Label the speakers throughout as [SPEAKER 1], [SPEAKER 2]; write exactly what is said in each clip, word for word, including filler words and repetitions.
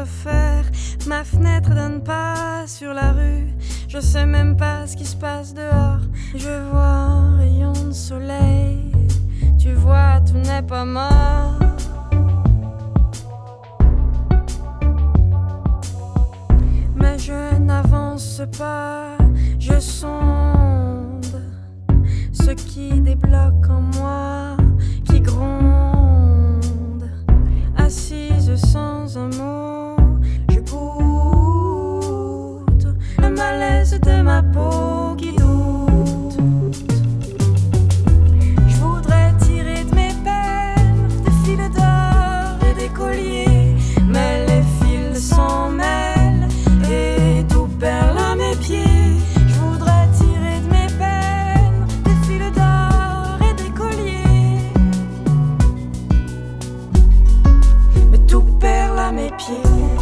[SPEAKER 1] refaire. Ma fenêtre donne pas sur la rue. Je sais même pas ce qui se passe dehors. Je vois un rayon de soleil. Tu vois, tout n'est pas mort. Mais je n'avance pas. Je sonde ce qui débloque en moi, qui gronde. Assise sans un mot, je goûte le malaise de ma peau qui doute. Je voudrais tirer de mes peines des fils d'or et des colliers, mais les fils s'en mêlent et tout perle à mes pieds. Je voudrais tirer de mes peines des fils d'or et des colliers, mais tout perle à mes pieds.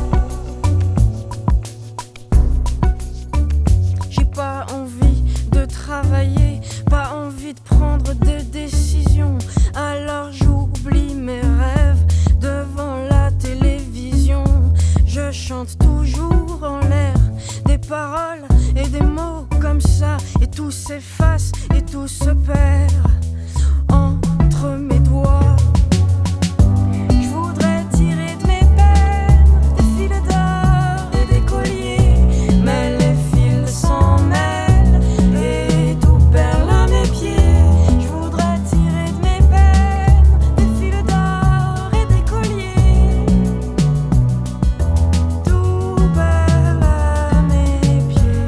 [SPEAKER 1] J'ai pas envie de travailler, pas envie de prendre des décisions. Alors j'oublie mes rêves devant la télévision. Je chante toujours en l'air des paroles et des mots comme ça, et tout s'efface et tout se perd entre mes doigts. Je voudrais tirer de mes peines des fils d'or et des colliers, mais les fils s'en mêlent et tout perle à mes pieds. Je voudrais tirer de mes peines des fils d'or et des colliers, tout perle à mes pieds.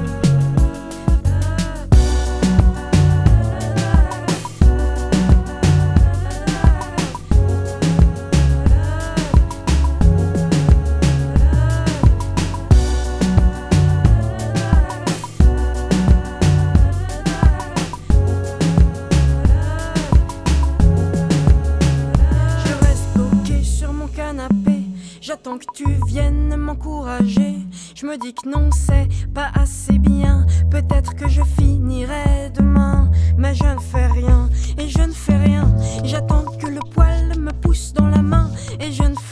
[SPEAKER 1] Je reste bloqué sur mon canapé, j'attends que tu viennes m'encourager. Je me dis que non, c'est pas assez bien, peut-être que je finirai demain. Mais je ne fais rien, et je ne fais rien. J'attends que le poil me pousse dans la main, et je ne fais